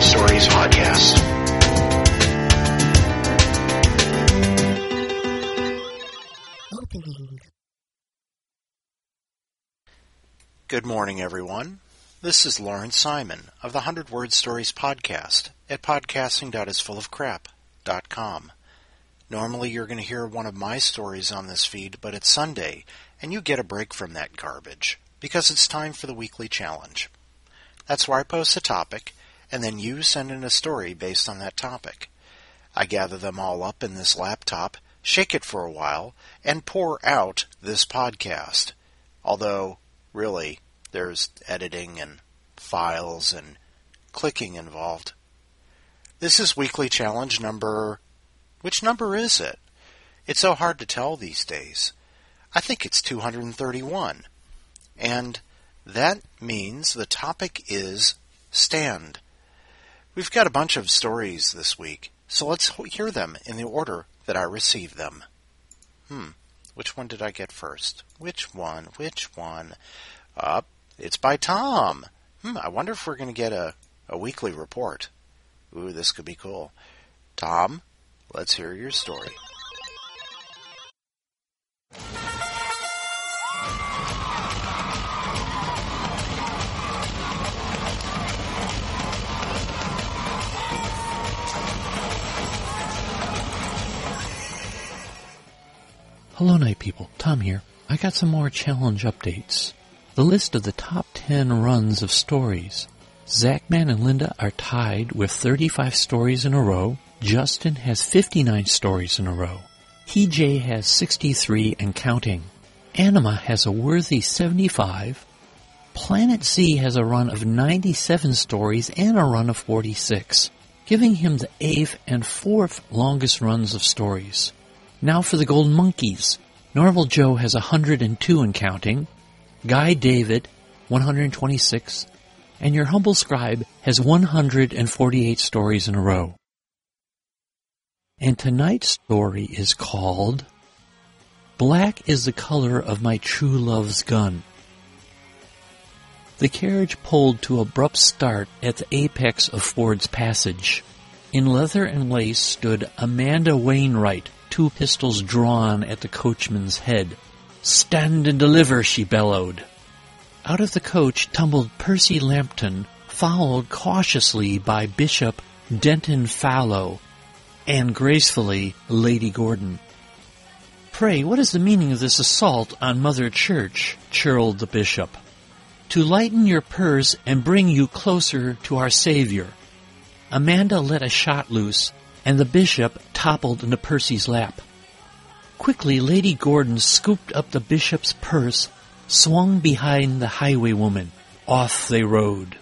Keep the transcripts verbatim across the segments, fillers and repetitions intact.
Word Stories podcast. Opening. Good morning, everyone. This is Lawrence Simon of the one hundred Word Stories podcast at podcasting dot is full of crap dot com. Normally you're going to hear one of my stories on this feed, but it's Sunday, and you get a break from that garbage, because it's time for the weekly challenge. That's where I post a topic, and then you send in a story based on that topic. I gather them all up in this laptop, shake it for a while, and pour out this podcast. Although, really, there's editing and files and clicking involved. This is weekly challenge number... Which number is it? It's so hard to tell these days. I think it's two hundred thirty-one. And that means the topic is stand. We've got a bunch of stories this week, so let's hear them in the order that I received them. Hmm, which one did I get first? Which one? Which one? Up, uh, it's by Tom. Hmm, I wonder if we're going to get a, a weekly report. Ooh, this could be cool. Tom, let's hear your story. Hello, Night People. Tom here. I got some more challenge updates. The list of the top ten runs of stories. Zachman and Linda are tied with thirty-five stories in a row. Justin has fifty-nine stories in a row. T J has sixty-three and counting. Anima has a worthy seventy-five. Planet Z has a run of ninety-seven stories and a run of forty-six, giving him the eighth and fourth longest runs of stories. Now for the Golden Monkeys. Normal Joe has one hundred two and counting. Guy David, one hundred twenty-six. And your humble scribe has one hundred forty-eight stories in a row. And tonight's story is called Black is the Color of My True Love's Gun. The carriage pulled to abrupt start at the apex of Ford's Passage. In leather and lace stood Amanda Wainwright, two pistols drawn at the coachman's head. "Stand and deliver," she bellowed. Out of the coach tumbled Percy Lampton, followed cautiously by Bishop Denton Fallow, and gracefully Lady Gordon. "Pray, what is the meaning of this assault on Mother Church?" chortled the bishop. "To lighten your purse and bring you closer to our Savior." Amanda let a shot loose, and the bishop toppled into Percy's lap. Quickly, Lady Gordon scooped up the bishop's purse, swung behind the highwaywoman. Off they rode.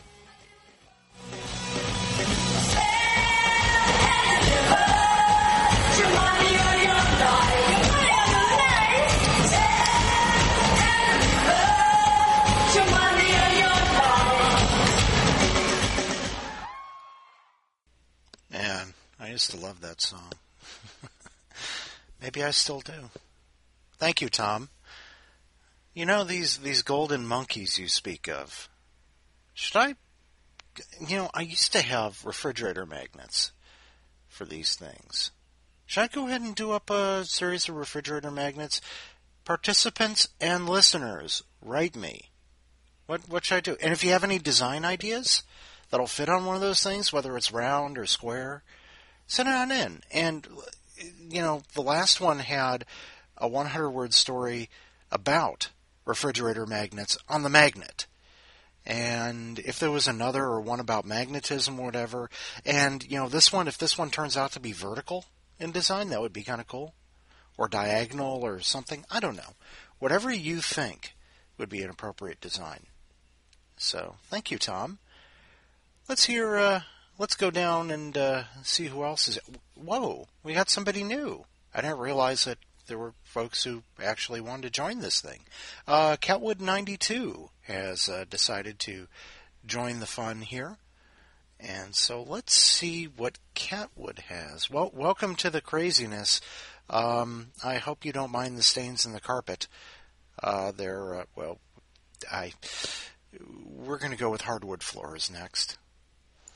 Man, I used to love that song. Maybe I still do. Thank you, Tom. You know, these, these golden monkeys you speak of, should I, you know, I used to have refrigerator magnets for these things. Should I go ahead and do up a series of refrigerator magnets? Participants and listeners, write me. What, what should I do? And if you have any design ideas that'll fit on one of those things, whether it's round or square, send it on in. And, you know, the last one had a one hundred word story about refrigerator magnets on the magnet. And if there was another or one about magnetism or whatever, and, you know, this one, if this one turns out to be vertical in design, that would be kind of cool. Or diagonal or something. I don't know. Whatever you think would be an appropriate design. So, thank you, Tom. Let's hear, uh, let's go down and uh, see who else is. Whoa, we got somebody new. I didn't realize that there were folks who actually wanted to join this thing. Uh, Catwood ninety-two has uh, decided to join the fun here. And so let's see what Catwood has. Well, welcome to the craziness. Um, I hope you don't mind the stains in the carpet. Uh, they're, uh, well, I, we're going to go with hardwood floors next.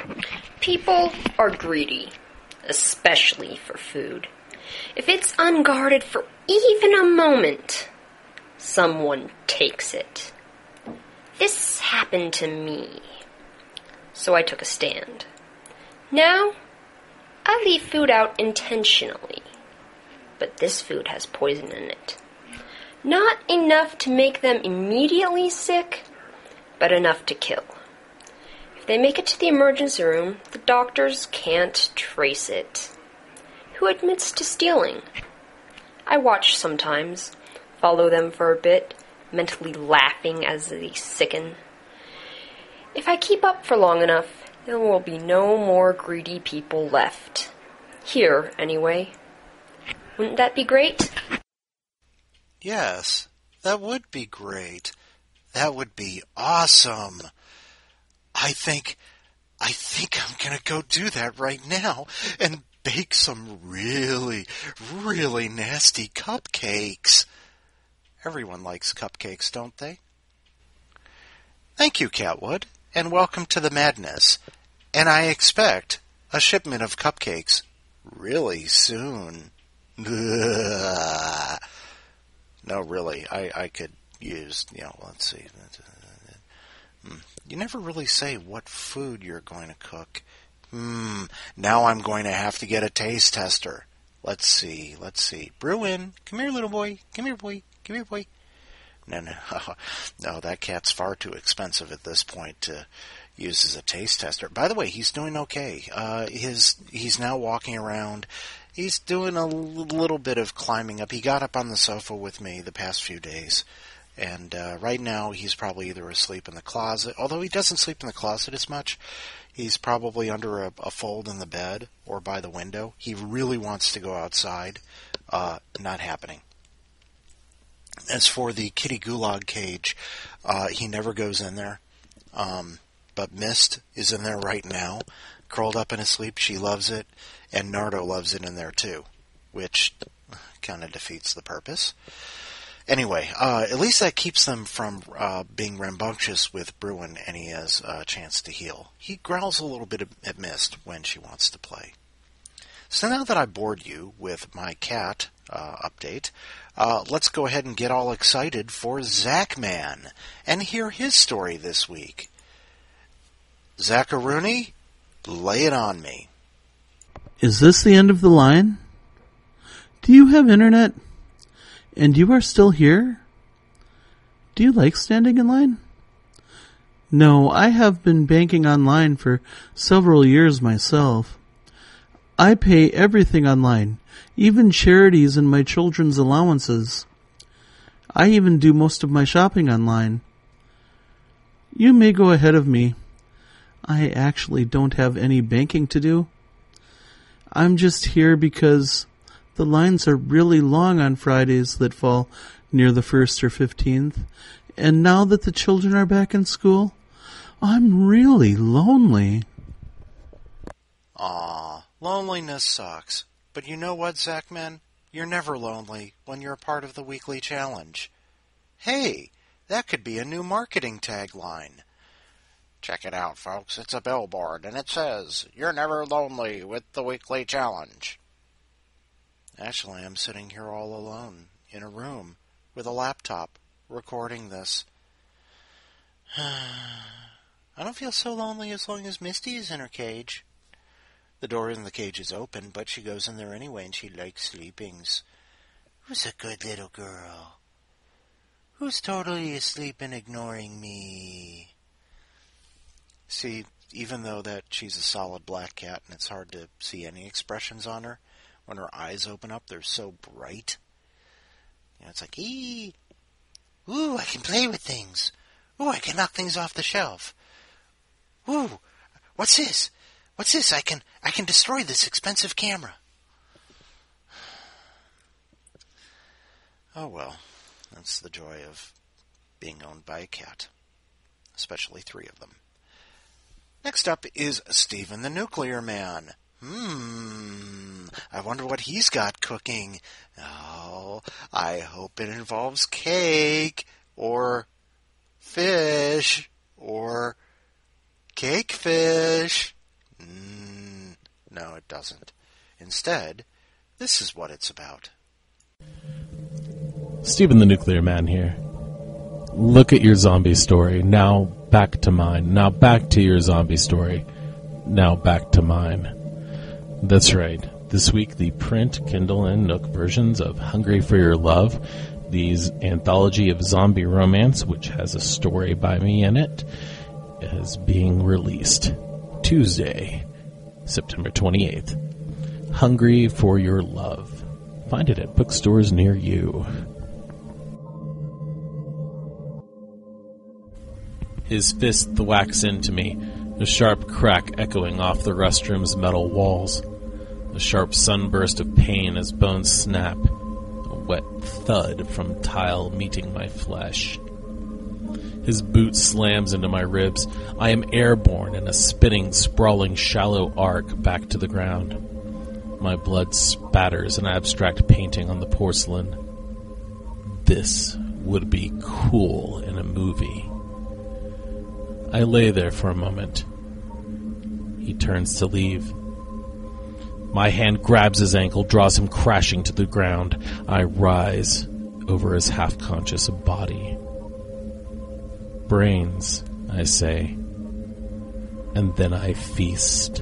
People are greedy, especially for food. If it's unguarded for even a moment, someone takes it. This happened to me, so I took a stand. Now, I leave food out intentionally, but this food has poison in it. Not enough to make them immediately sick, but enough to kill. If they make it to the emergency room, the doctors can't trace it. Who admits to stealing? I watch sometimes, follow them for a bit, mentally laughing as they sicken. If I keep up for long enough, there will be no more greedy people left. Here, anyway. Wouldn't that be great? Yes, that would be great. That would be awesome. I think, I think I'm gonna go do that right now and bake some really, really nasty cupcakes. Everyone likes cupcakes, don't they? Thank you, Catwood, and welcome to the madness. And I expect a shipment of cupcakes really soon. No, really, I, I could use, you know, let's see. You never really say what food you're going to cook. Hmm, now I'm going to have to get a taste tester. Let's see, let's see. Bruin, come here, little boy. Come here, boy. Come here, boy. No, no, no, that cat's far too expensive at this point to use as a taste tester. By the way, he's doing okay. Uh, his He's now walking around. He's doing a little bit of climbing up. He got up on the sofa with me the past few days. And uh, right now he's probably either asleep in the closet, although he doesn't sleep in the closet as much. He's probably under a, a fold in the bed or by the window. He really wants to go outside. Uh, not happening. As for the kitty gulag cage, uh, he never goes in there. Um, but Mist is in there right now, curled up in his sleep. She loves it, and Nardo loves it in there too, which kind of defeats the purpose. Anyway, uh, at least that keeps them from uh, being rambunctious with Bruin, and he has a chance to heal. He growls a little bit at Mist when she wants to play. So now that I bored you with my cat uh, update, uh, let's go ahead and get all excited for Zachman and hear his story this week. Zacharuni, lay it on me. Is this the end of the line? Do you have internet? And you are still here? Do you like standing in line? No, I have been banking online for several years myself. I pay everything online, even charities and my children's allowances. I even do most of my shopping online. You may go ahead of me. I actually don't have any banking to do. I'm just here because the lines are really long on Fridays that fall near the first or fifteenth, and now that the children are back in school, I'm really lonely. Aw, loneliness sucks. But you know what, Zachman? You're never lonely when you're a part of the weekly challenge. Hey, that could be a new marketing tagline. Check it out, folks. It's a billboard, and it says, "You're never lonely with the weekly challenge." Actually, I'm sitting here all alone in a room with a laptop recording this. I don't feel so lonely as long as Misty is in her cage. The door in the cage is open, but she goes in there anyway, and she likes sleepings. Who's a good little girl? Who's totally asleep and ignoring me? See, even though that she's a solid black cat and it's hard to see any expressions on her, when her eyes open up, they're so bright. You know, it's like, ee, ooh, I can play with things. Ooh, I can knock things off the shelf. Ooh, what's this? What's this? I can, I can destroy this expensive camera. Oh well, that's the joy of being owned by a cat, especially three of them. Next up is Steven the Nuclear Man. Hmm, I wonder what he's got cooking. Oh, I hope it involves cake, or fish, or cake fish. Mm, no, it doesn't. Instead, this is what it's about. Stephen the Nuclear Man here. Look at your zombie story. Now back to mine. Now back to your zombie story. Now back to mine. That's right. This week, the print, Kindle, and Nook versions of Hungry for Your Love, these anthology of zombie romance, which has a story by me in it, is being released Tuesday, September twenty-eighth. Hungry for Your Love. Find it at bookstores near you. His fist thwacks into me, a sharp crack echoing off the restroom's metal walls. A sharp sunburst of pain as bones snap, a wet thud from tile meeting my flesh. His boot slams into my ribs. I am airborne in a spinning, sprawling, shallow arc back to the ground. My blood spatters an abstract painting on the porcelain. This would be cool in a movie. I lay there for a moment. He turns to leave. My hand grabs his ankle, draws him crashing to the ground. I rise over his half-conscious body. Brains, I say, and then I feast.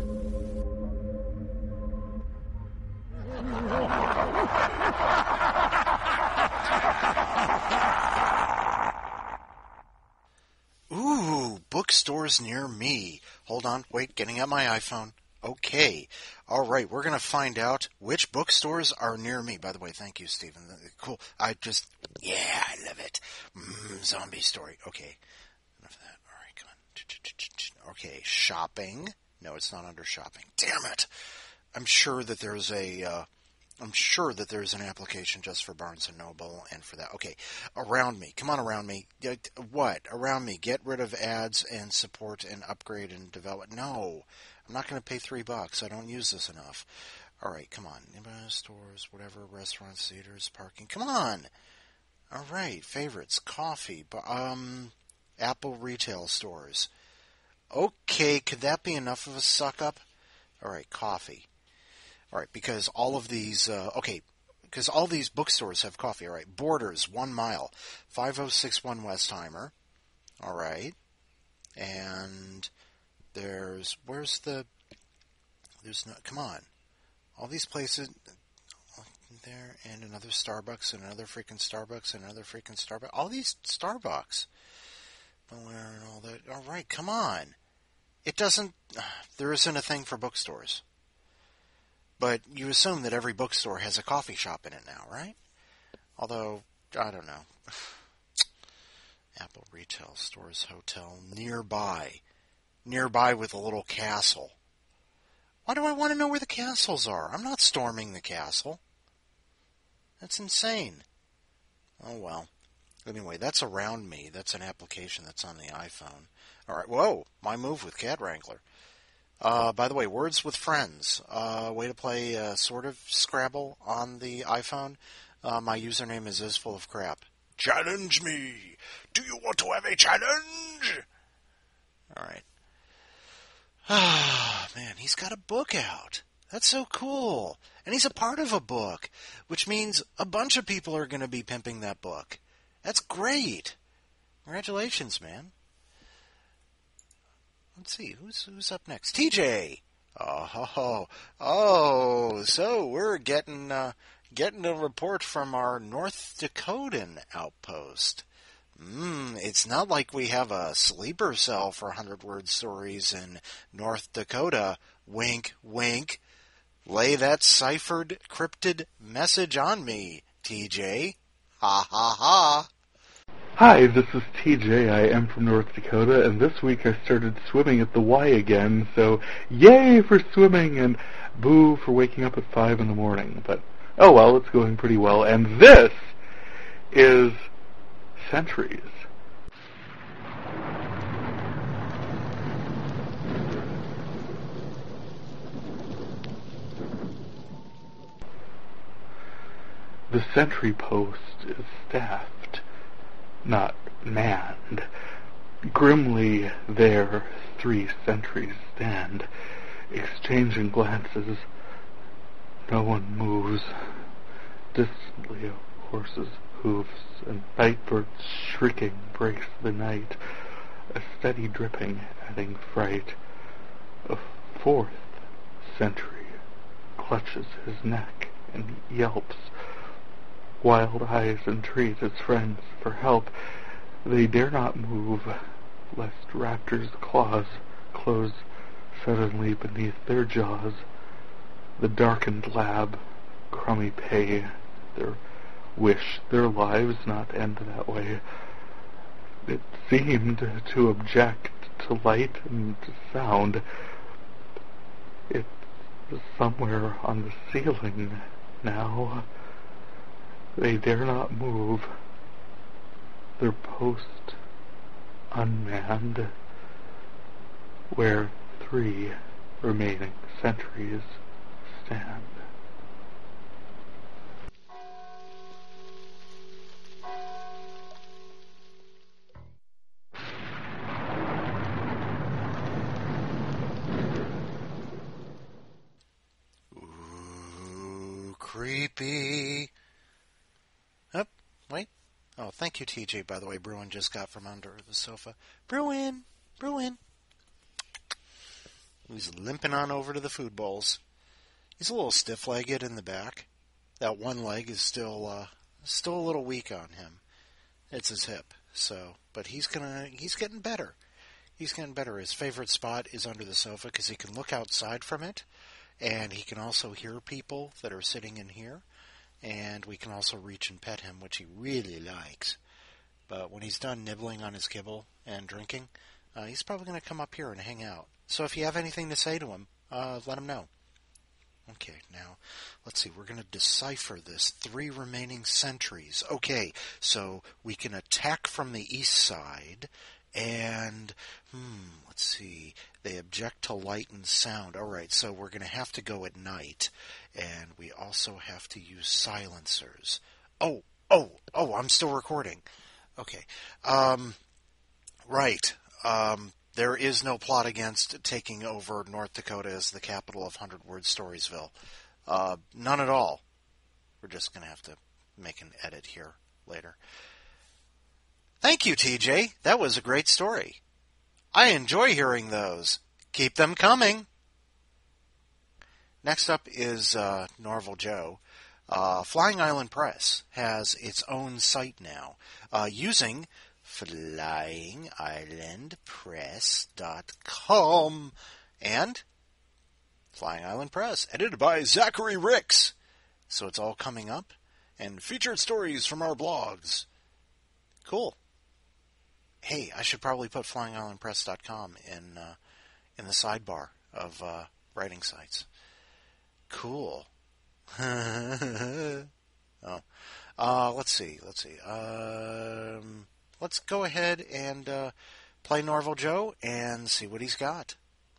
Ooh, bookstores near me. Hold on, wait, getting out my iPhone. Okay. All right, we're going to find out which bookstores are near me. By the way, thank you, Stephen. Cool. I just, yeah, I love it. Mm, zombie story. Okay. Enough of that. All right, come on. Okay, shopping. No, it's not under shopping. Damn it. I'm sure that there's a, uh, I'm sure that there's an application just for Barnes and Noble and for that. Okay, around me. Come on, around me. What? Around me. Get rid of ads and support and upgrade and develop. No. I'm not going to pay three bucks. I don't use this enough. All right, come on. Stores, whatever, restaurants, theaters, parking. Come on. All right, favorites, coffee, um, Apple retail stores. Okay, could that be enough of a suck-up? All right, coffee. All right, because all of these, uh, okay, because all these bookstores have coffee. All right, Borders, one mile, five oh six one Westheimer. All right, and there's, where's the, there's no, come on. All these places, there, and another Starbucks, and another freaking Starbucks, and another freaking Starbucks. All these Starbucks. And all that. All right, come on. It doesn't, there isn't a thing for bookstores. But you assume that every bookstore has a coffee shop in it now, right? Although, I don't know. Apple retail stores, hotel, nearby. Nearby with a little castle. Why do I want to know where the castles are? I'm not storming the castle. That's insane. Oh, well. Anyway, that's around me. That's an application that's on the iPhone. All right. Whoa. My move with Cat Wrangler. Uh, by the way, Words with Friends. Uh, way to play uh, sort of Scrabble on the iPhone. Uh, my username is is full of crap. Challenge me. Do you want to have a challenge? All right. Ah, man, he's got a book out. That's so cool. And he's a part of a book, which means a bunch of people are going to be pimping that book. That's great. Congratulations, man. Let's see, who's who's up next? T J. Oh, oh, so we're getting uh, getting a report from our North Dakotan outpost. Mm, it's not like we have a sleeper cell for hundred-word stories in North Dakota. Wink, wink. Lay that ciphered, cryptid message on me, T J. Ha, ha, ha. Hi, this is T J. I am from North Dakota, and this week I started swimming at the Y again, so yay for swimming, and boo for waking up at five in the morning. But, oh well, it's going pretty well. And this is Centuries. The sentry post is staffed, not manned. Grimly there three sentries stand, exchanging glances. No one moves. Distantly, a horse's hoofs and night bird's shrieking breaks the night, a steady dripping adding fright. A fourth sentry clutches his neck and yelps. Wild eyes entreat his friends for help. They dare not move, lest raptors' claws close suddenly beneath their jaws. The darkened lab, crummy pay, their wish their lives not end that way. It seemed to object to light and to sound. It's somewhere on the ceiling now. They dare not move, their post unmanned, where three remaining sentries stand. Ooh, creepy. Oh, wait. Oh, thank you, T J, by the way. Bruin just got from under the sofa. Bruin! Bruin! He's limping on over to the food bowls. He's a little stiff-legged in the back. That one leg is still uh, still a little weak on him. It's his hip. So, but he's gonna he's getting better. He's getting better. His favorite spot is under the sofa because he can look outside from it, and he can also hear people that are sitting in here. And we can also reach and pet him, which he really likes. But when he's done nibbling on his kibble and drinking, uh, he's probably going to come up here and hang out. So if you have anything to say to him, uh, let him know. Okay, now, let's see. We're going to decipher this. Three remaining sentries. Okay, so we can attack from the east side. And, hmm, let's see. They object to light and sound. All right, so we're going to have to go at night. And we also have to use silencers. Oh, oh, oh, I'm still recording. Okay. Um, right. Um, there is no plot against taking over North Dakota as the capital of hundred-word Storiesville. Uh, none at all. We're just going to have to make an edit here later. Thank you, T J. That was a great story. I enjoy hearing those. Keep them coming. Next up is uh, Norval Joe. Uh, Flying Island Press has its own site now uh, using flying island press dot com and Flying Island Press, edited by Zachary Ricks. So it's all coming up, and featured stories from our blogs. Cool. Hey, I should probably put flying island press dot com in uh, in the sidebar of uh, writing sites. Cool. oh, uh, let's see. Let's see. Um, let's go ahead and uh, play Norval Joe and see what he's got.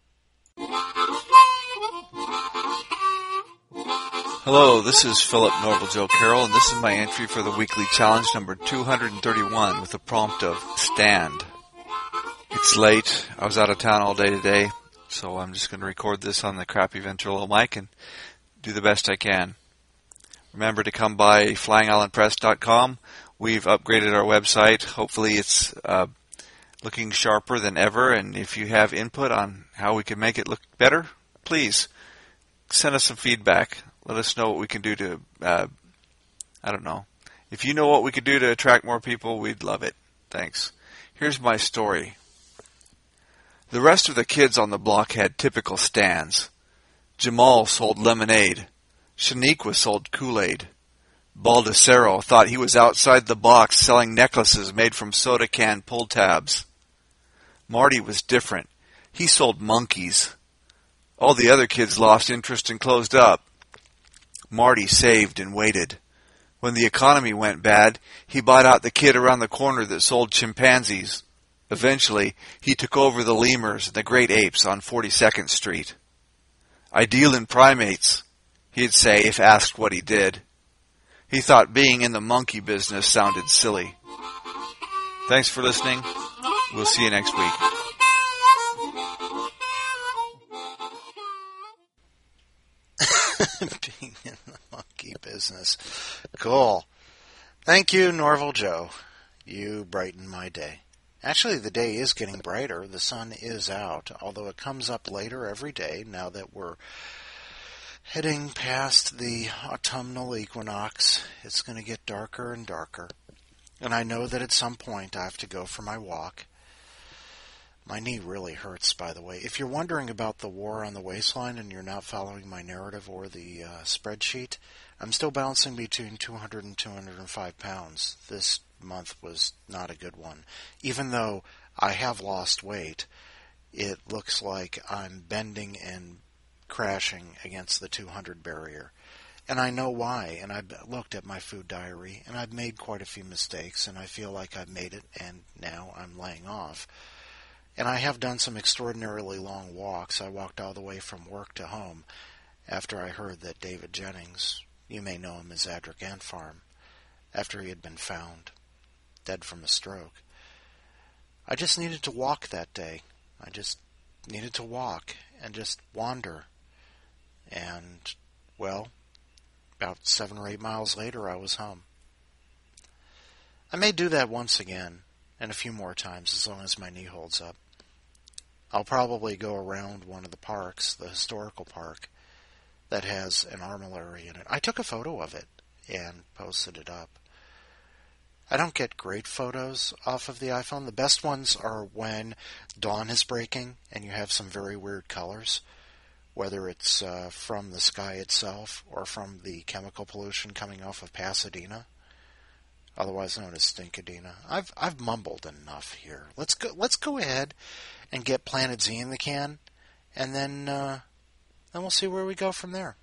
Hello, this is Philip Norval Joe Carroll, and this is my entry for the weekly challenge number two hundred thirty-one with the prompt of Stand. It's late. I was out of town all day today, so I'm just going to record this on the crappy Ventrilo mic and do the best I can. Remember to come by flying island press dot com. We've upgraded our website. Hopefully it's uh, looking sharper than ever, and if you have input on how we can make it look better, please send us some feedback. Let us know what we can do to, uh, I don't know. If you know what we could do to attract more people, we'd love it. Thanks. Here's my story. The rest of the kids on the block had typical stands. Jamal sold lemonade. Shaniqua sold Kool-Aid. Baldacero thought he was outside the box selling necklaces made from soda can pull tabs. Marty was different. He sold monkeys. All the other kids lost interest and closed up. Marty saved and waited. When the economy went bad, he bought out the kid around the corner that sold chimpanzees. Eventually, he took over the lemurs and the great apes on forty-second Street. I deal in primates, he'd say if asked what he did. He thought being in the monkey business sounded silly. Thanks for listening. We'll see you next week. being in the monkey business. Cool. Thank you, Norval Joe. You brighten my day. Actually, the day is getting brighter. The sun is out, although it comes up later every day now that we're heading past the autumnal equinox. It's going to get darker and darker. And I know that at some point I have to go for my walk. My knee really hurts, by the way. If you're wondering about the war on the waistline and you're not following my narrative or the uh, spreadsheet, I'm still bouncing between two hundred and two hundred five pounds. This month was not a good one. Even though I have lost weight, it looks like I'm bending and crashing against the two hundred barrier. And I know why, and I've looked at my food diary, and I've made quite a few mistakes, and I feel like I've made it, and now I'm laying off. And I have done some extraordinarily long walks. I walked all the way from work to home after I heard that David Jennings, you may know him as Adric Ant Farm, after he had been found dead from a stroke. I just needed to walk that day. I just needed to walk and just wander. And, well, about seven or eight miles later, I was home. I may do that once again, and a few more times, as long as my knee holds up. I'll probably go around one of the parks, the historical park, that has an armillary in it. I took a photo of it and posted it up. I don't get great photos off of the iPhone. The best ones are when dawn is breaking and you have some very weird colors, whether it's uh, from the sky itself or from the chemical pollution coming off of Pasadena, otherwise known as Stinkadena. I've I've mumbled enough here. Let's go. Let's go ahead and get Planet Z in the can, and then uh, then we'll see where we go from there.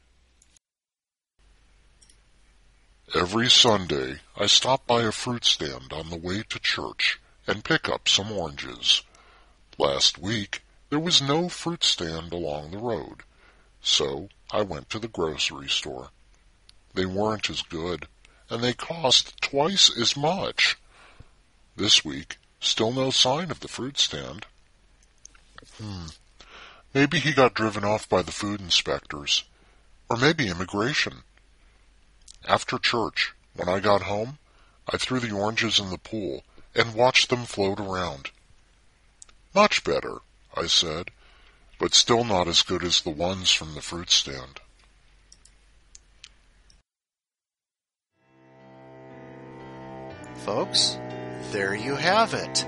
Every Sunday, I stop by a fruit stand on the way to church and pick up some oranges. Last week, there was no fruit stand along the road, so I went to the grocery store. They weren't as good, and they cost twice as much. This week, still no sign of the fruit stand. Hmm. Maybe he got driven off by the food inspectors, or maybe immigration. After church, when I got home, I threw the oranges in the pool and watched them float around. Much better, I said, but still not as good as the ones from the fruit stand. Folks, there you have it.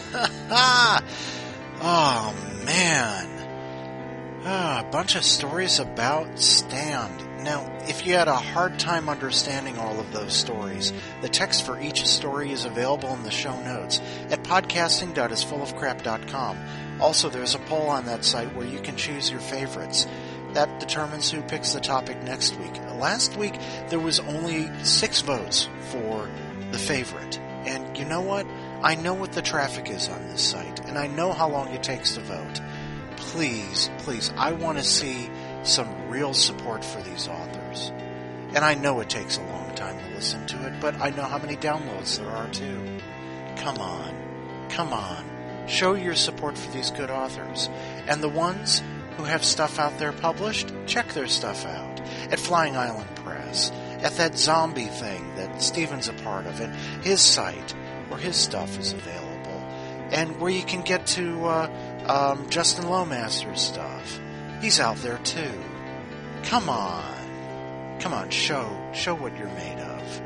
Oh, man. Ah, a bunch of stories about Stand. Now, if you had a hard time understanding all of those stories, the text for each story is available in the show notes at podcasting dot is full of crap dot com. Also, there's a poll on that site where you can choose your favorites. That determines who picks the topic next week. Last week, there was only six votes for the favorite. And you know what? I know what the traffic is on this site, and I know how long it takes to vote. Please, please, I want to see some real support for these authors. And I know it takes a long time to listen to it, but I know how many downloads there are too. Come on, come on. Show your support for these good authors. And the ones who have stuff out there published, check their stuff out at Flying Island Press, at that zombie thing that Stephen's a part of, at his site where his stuff is available, and where you can get to uh, um, Justin Lowmaster's stuff. He's out there too. Come on. Come on, show, show what you're made of.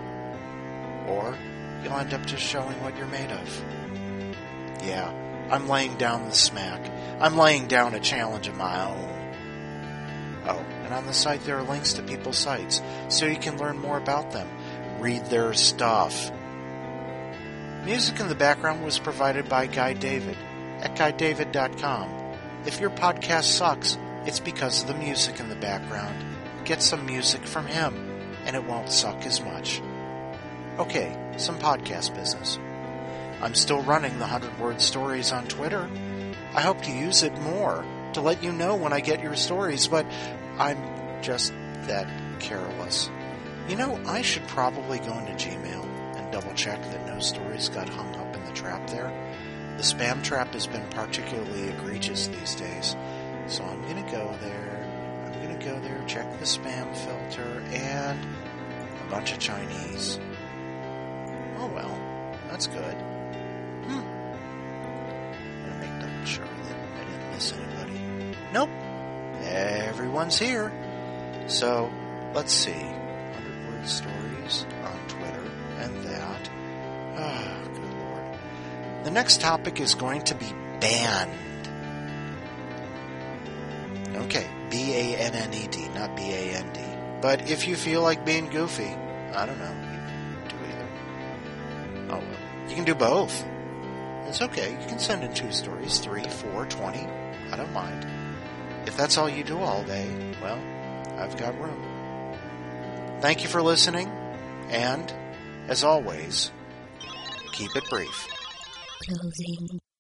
Or you'll end up just showing what you're made of. Yeah, I'm laying down the smack. I'm laying down a challenge of my own. Oh, and on the site there are links to people's sites, so you can learn more about them. Read their stuff. Music in the background was provided by Guy David at guy david dot com. If your podcast sucks, it's because of the music in the background. Get some music from him, and it won't suck as much. Okay, some podcast business. I'm still running the hundred-word stories on Twitter. I hope to use it more to let you know when I get your stories, but I'm just that careless. You know, I should probably go into Gmail and double-check that no stories got hung up in the trap there. The spam trap has been particularly egregious these days. So I'm going to go there, I'm going to go there, check the spam filter, and a bunch of Chinese. Oh well, that's good. Hmm. I'm gonna make double sure that I didn't miss anybody. Nope. Everyone's here. So, let's see. hundred word stories on Twitter and that. Ah, oh, good lord. The next topic is going to be banned. Okay, B A N N E D, not B A N D. But if you feel like being goofy, I don't know, you can do either. Oh well, you can do both. It's okay, you can send in two stories, three, four, twenty. I don't mind. If that's all you do all day, well, I've got room. Thank you for listening, and, as always, keep it brief. Closing.